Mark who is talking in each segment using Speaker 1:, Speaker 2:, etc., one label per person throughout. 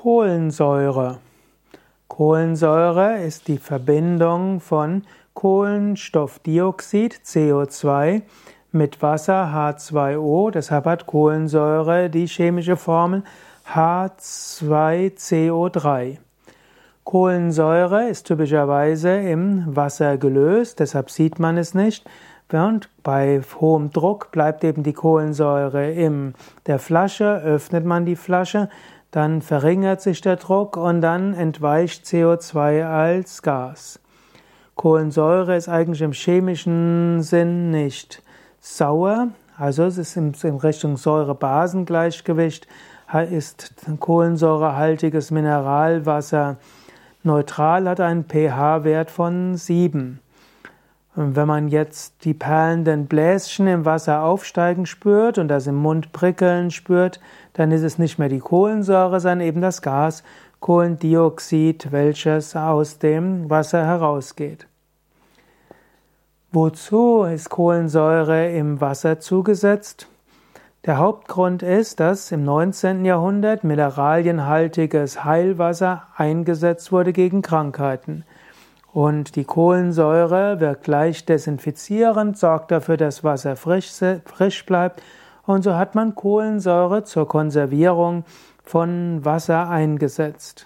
Speaker 1: Kohlensäure. Kohlensäure ist die Verbindung von Kohlenstoffdioxid CO2 mit Wasser H2O. Deshalb hat Kohlensäure die chemische Formel H2CO3. Kohlensäure ist typischerweise im Wasser gelöst, deshalb sieht man es nicht. Und bei hohem Druck bleibt eben die Kohlensäure in der Flasche, öffnet man die Flasche, dann verringert sich der Druck und dann entweicht CO2 als Gas. Kohlensäure ist eigentlich im chemischen Sinn nicht sauer, also es ist in Richtung Säure-Basen-Gleichgewicht, ist kohlensäurehaltiges Mineralwasser neutral, hat einen pH-Wert von 7. Und wenn man jetzt die perlenden Bläschen im Wasser aufsteigen spürt und das im Mund prickeln spürt, dann ist es nicht mehr die Kohlensäure, sondern eben das Gas Kohlendioxid, welches aus dem Wasser herausgeht. Wozu ist Kohlensäure im Wasser zugesetzt? Der Hauptgrund ist, dass im 19. Jahrhundert mineralienhaltiges Heilwasser eingesetzt wurde gegen Krankheiten. Und die Kohlensäure wirkt leicht desinfizierend, sorgt dafür, dass Wasser frisch bleibt. Und so hat man Kohlensäure zur Konservierung von Wasser eingesetzt.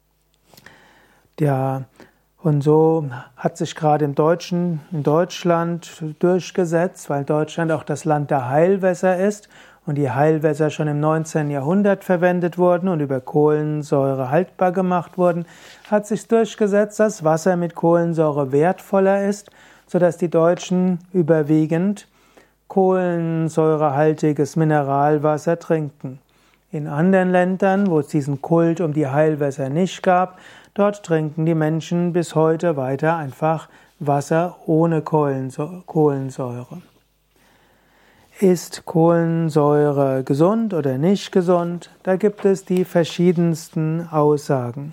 Speaker 1: Und so hat sich gerade in Deutschland durchgesetzt, weil Deutschland auch das Land der Heilwässer ist und die Heilwässer schon im 19. Jahrhundert verwendet wurden und über Kohlensäure haltbar gemacht wurden, hat sich durchgesetzt, dass Wasser mit Kohlensäure wertvoller ist, sodass die Deutschen überwiegend kohlensäurehaltiges Mineralwasser trinken. In anderen Ländern, wo es diesen Kult um die Heilwässer nicht gab, dort trinken die Menschen bis heute weiter einfach Wasser ohne Kohlensäure. Ist Kohlensäure gesund oder nicht gesund? Da gibt es die verschiedensten Aussagen.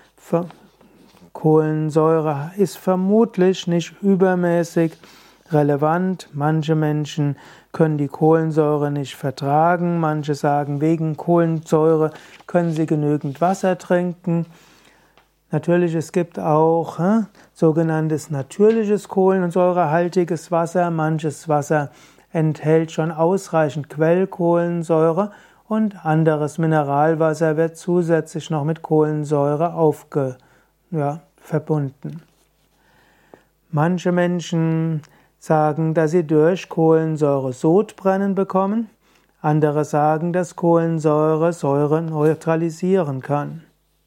Speaker 1: Kohlensäure ist vermutlich nicht übermäßig relevant. Manche Menschen können die Kohlensäure nicht vertragen. Manche sagen, wegen Kohlensäure können sie genügend Wasser trinken. Natürlich, es gibt auch sogenanntes natürliches kohlensäurehaltiges Wasser. Manches Wasser enthält schon ausreichend Quellkohlensäure und anderes Mineralwasser wird zusätzlich noch mit Kohlensäure verbunden. Manche Menschen sagen, dass sie durch Kohlensäure Sodbrennen bekommen. Andere sagen, dass Kohlensäure Säure neutralisieren kann.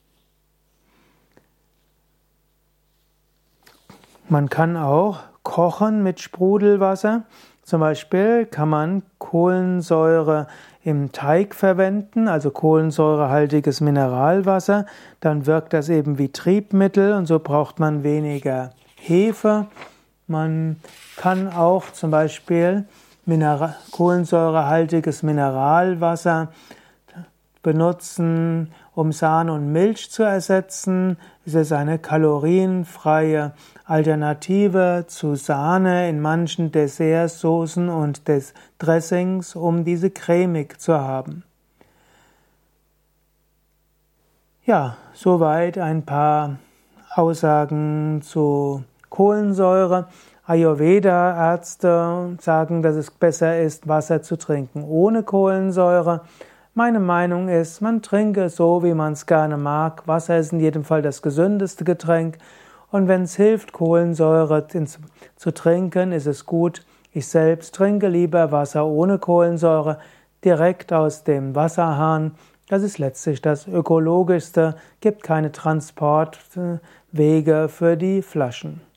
Speaker 1: Man kann auch kochen mit Sprudelwasser. Zum Beispiel kann man Kohlensäure im Teig verwenden, also kohlensäurehaltiges Mineralwasser. Dann wirkt das eben wie Triebmittel und so braucht man weniger Hefe. Man kann auch zum Beispiel kohlensäurehaltiges Mineralwasser benutzen, um Sahne und Milch zu ersetzen. Es ist eine kalorienfreie Alternative zu Sahne in manchen Desserts, Soßen und Dressings, um diese cremig zu haben. Ja, soweit ein paar Aussagen zu Kohlensäure. Ayurveda-Ärzte sagen, dass es besser ist, Wasser zu trinken ohne Kohlensäure. Meine Meinung ist, man trinke so, wie man es gerne mag. Wasser ist in jedem Fall das gesündeste Getränk. Und wenn es hilft, Kohlensäure zu trinken, ist es gut. Ich selbst trinke lieber Wasser ohne Kohlensäure, direkt aus dem Wasserhahn. Das ist letztlich das Ökologischste, gibt keine Transportwege für die Flaschen.